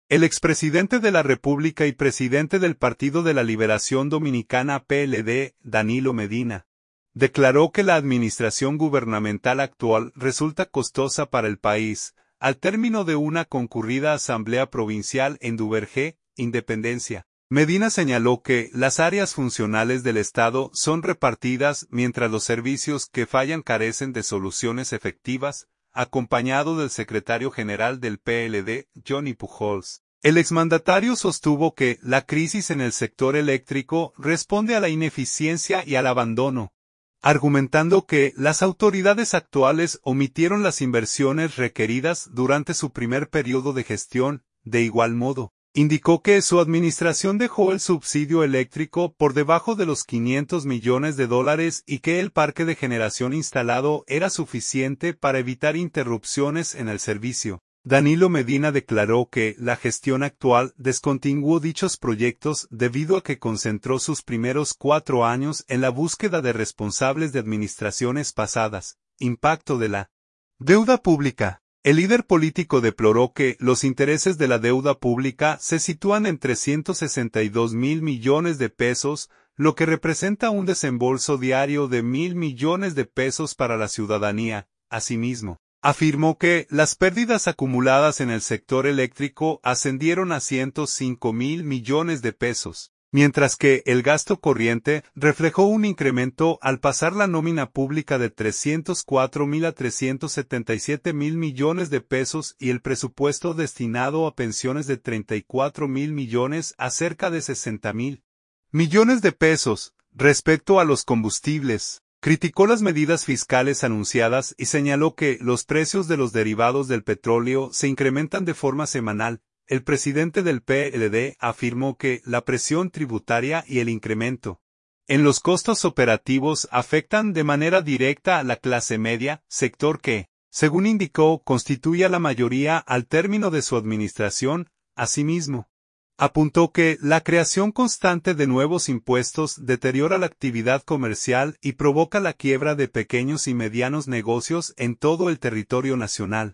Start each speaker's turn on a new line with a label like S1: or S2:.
S1: El expresidente de la República y presidente del Partido de la Liberación Dominicana PLD, Danilo Medina, declaró que la administración gubernamental actual resulta costosa para el país, al término de una concurrida asamblea provincial en Duvergé, Independencia. Medina señaló que las áreas funcionales del Estado son repartidas mientras los servicios que fallan carecen de soluciones efectivas, acompañado del secretario general del PLD, Johnny Pujols. El exmandatario sostuvo que la crisis en el sector eléctrico responde a la ineficiencia y al abandono, argumentando que las autoridades actuales omitieron las inversiones requeridas durante su primer periodo de gestión. De igual modo, indicó que su administración dejó el subsidio eléctrico por debajo de los $500 millones y que el parque de generación instalado era suficiente para evitar interrupciones en el servicio. Danilo Medina declaró que la gestión actual descontinuó dichos proyectos debido a que concentró sus primeros 4 años en la búsqueda de responsables de administraciones pasadas. Impacto de la deuda pública. El líder político deploró que los intereses de la deuda pública se sitúan en $362.000 millones, lo que representa un desembolso diario de $1.000 millones para la ciudadanía. Asimismo, afirmó que las pérdidas acumuladas en el sector eléctrico ascendieron a $105.000 millones, mientras que el gasto corriente reflejó un incremento al pasar la nómina pública de $304.000 a $377.000 millones y el presupuesto destinado a pensiones de $34.000 millones a cerca de $60.000 millones. Respecto a los combustibles, criticó las medidas fiscales anunciadas y señaló que los precios de los derivados del petróleo se incrementan de forma semanal. El presidente del PLD afirmó que la presión tributaria y el incremento en los costos operativos afectan de manera directa a la clase media, sector que, según indicó, constituye a la mayoría al término de su administración. Asimismo, apuntó que la creación constante de nuevos impuestos deteriora la actividad comercial y provoca la quiebra de pequeños y medianos negocios en todo el territorio nacional.